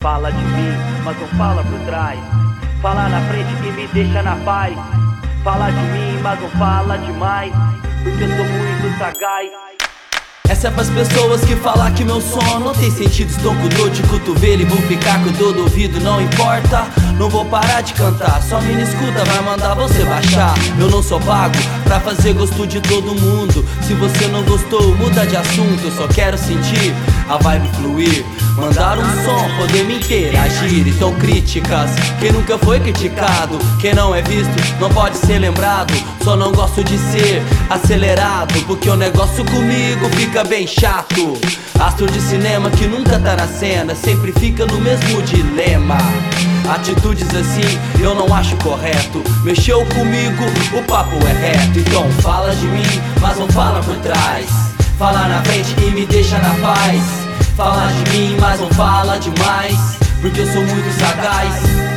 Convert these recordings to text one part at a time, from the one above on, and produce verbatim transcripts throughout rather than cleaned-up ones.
Fala de mim, mas não fala por trás. Fala na frente e me deixa na paz. Fala de mim, mas não fala demais, porque eu sou muito sagaz. Essa é pras pessoas que falar que meu som não tem sentido. Estou com dor de cotovelo e vou ficar com dor do ouvido. Não importa, não vou parar de cantar. Só me escuta, vai mandar você baixar. Eu não sou pago pra fazer gosto de todo mundo. Se você não gostou, muda de assunto. Eu só quero sentir a vibe fluir, mandar um som, poder me interagir. Então críticas, quem nunca foi criticado, quem não é visto não pode ser lembrado. Só não gosto de ser acelerado, porque o negócio comigo fica bem chato. Astro de cinema que nunca tá na cena, sempre fica no mesmo dilema. Atitudes assim eu não acho correto. Mexeu comigo, o papo é reto. Então fala de mim, mas não fala por trás. Fala na frente e me deixa na paz. Fala de mim, mas não fala demais, porque eu sou muito sagaz.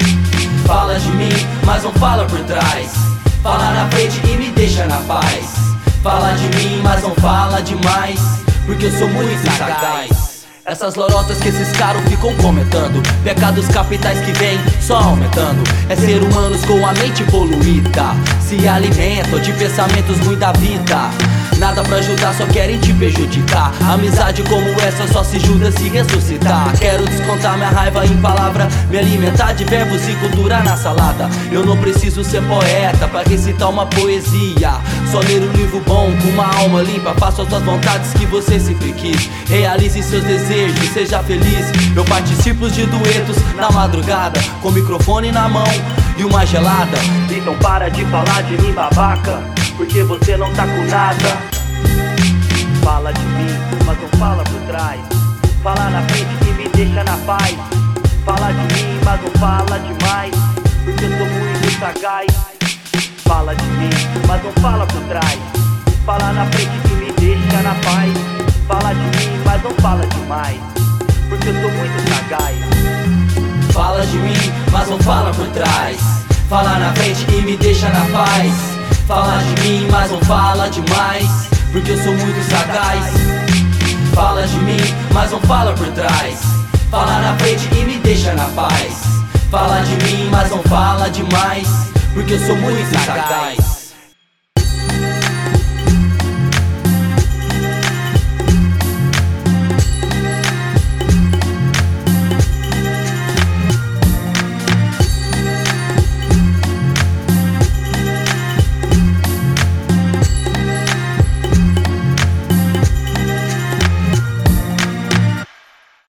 Fala de mim, mas não fala por trás. Fala na frente e me deixa na paz. Fala de mim, mas não fala demais, porque eu sou muito sagaz. Essas lorotas que esses caras ficam comentando, pecados capitais que vem só aumentando. É ser humanos com a mente poluída, se alimentam de pensamentos ruins da vida. Nada pra ajudar, só querem te prejudicar. Amizade como essa só se ajuda se ressuscitar. Quero descontar minha raiva em palavra, me alimentar de verbos e cultura na salada. Eu não preciso ser poeta pra recitar uma poesia. Só ler um livro bom com uma alma limpa. Faça as suas vontades que você sempre quis. Realize seus desejos, seja feliz. Eu participo de duetos na madrugada, com o microfone na mão e uma gelada. Então para de falar de mim, babaca, porque você não tá com nada. Fala de mim, mas não fala por trás. Fala na frente e me deixa na paz. Fala de mim, mas não fala demais, porque eu sou muito sagaz. Fala de mim, mas não fala por trás. Fala na frente e me deixa na paz. Fala de mim, mas não fala demais, porque eu sou muito sagaz. Fala de mim, mas não fala por trás. Fala na frente e me deixa na paz. Fala de mim, mas não fala demais, porque eu sou muito sagaz. Fala de mim, mas não fala por trás. Fala na frente e me deixa na paz. Fala de mim, mas não fala demais, porque eu sou muito sagaz.